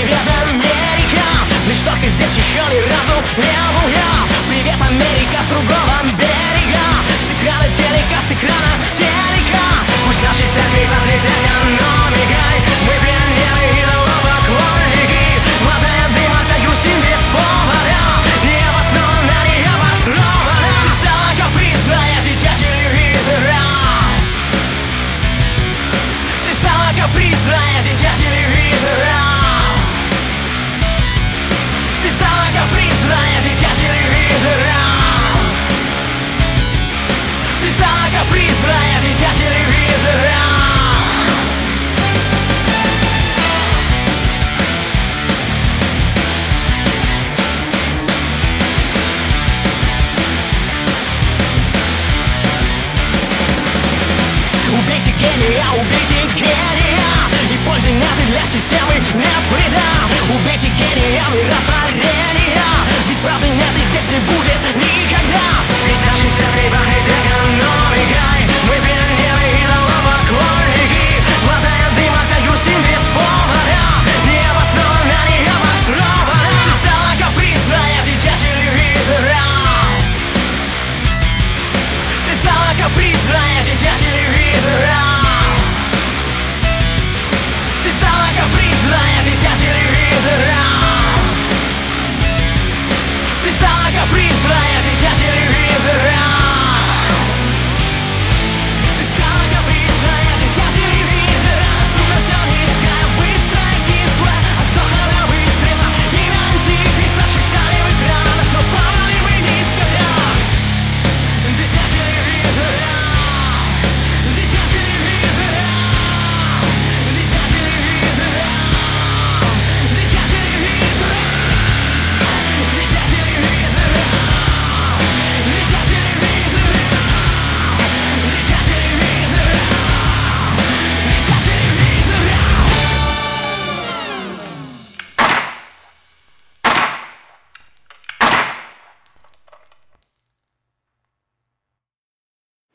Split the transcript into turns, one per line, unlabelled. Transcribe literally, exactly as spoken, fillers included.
привет, Америка. Лишь только здесь еще ни разу не был я. Привет, Америка, с другого берега. С экрана телека, с экрана телека. Пусть наши церкви пахнет экономикой. Мы пионеры и идолопоклонники. Глотая дым, опять грустим без повода. Необоснованно, необоснованно. Ты стала капризная, дитя телевизора. Ты стала капризная, дитя телевизора. Ты стала капризная, дитя телевизора. Ты стала капризная, дитя телевизора. Убейте гения, убейте гения. И пользы нет, и для системы нет вреда. Убейте гения, миротворения. Ведь правды нет и здесь не будет никогда. Ведь наши церкви пахнет экономикой. Мы пионеры и идолопоклонники. Глотая дым, опять грустим без повода. Необоснованно, необоснованно. Ты стала капризная, дитя телевизора. Ты стала капризная, дитя телевизора. Ты стала капризная, дитя телевизора. Ты стала капризная.